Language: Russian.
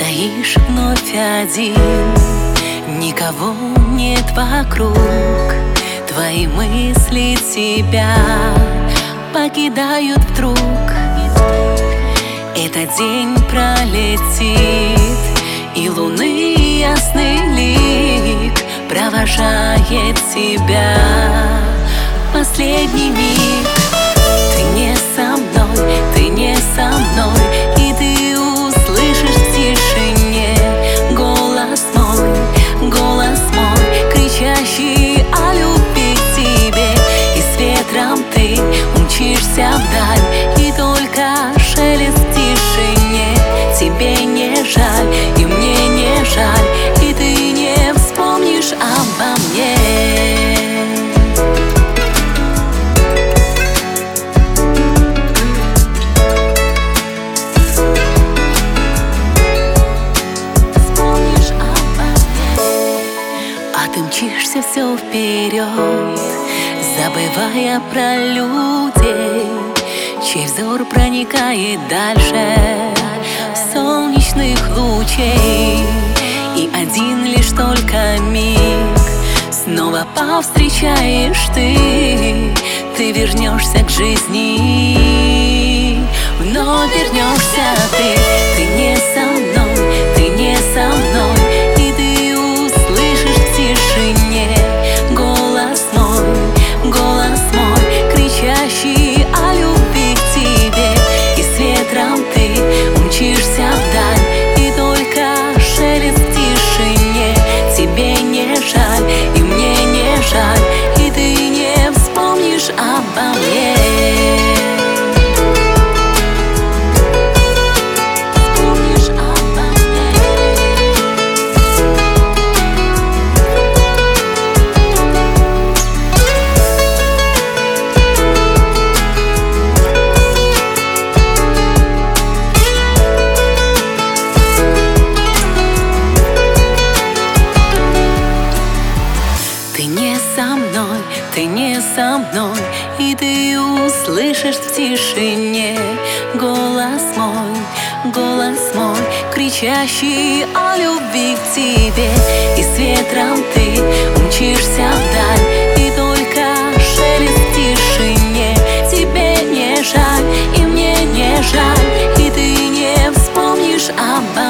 Стоишь вновь один, никого нет вокруг. Твои мысли тебя покидают вдруг. Этот день пролетит, и луны ясный лик провожает тебя последний миг. Ты не со мной, ты не со мной, и ты услышишь в тишине голос мой, кричащий о любви к тебе. И с ветром ты умчишься вдаль, и только шелест в тишине. Тебе не жаль, и мне не жаль, и ты не вспомнишь обо мне. Ты мчишься все вперед, забывая про людей, чей взор проникает дальше солнечных лучей. И один лишь только миг снова повстречаешь ты вернешься к жизни, вновь вернешься ты не со мной, ты не со мной. Голос мой, кричащий о любви к тебе. И с ветром ты умчишься вдаль, и только шелест в тишине. Тебе не жаль, и мне не жаль, и ты не вспомнишь обо мне. Ты не со мной, и ты услышишь в тишине голос мой, кричащий о любви к тебе. И с ветром ты умчишься вдаль, и только шелест в тишине. Тебе не жаль, и мне не жаль, и ты не вспомнишь обо мне.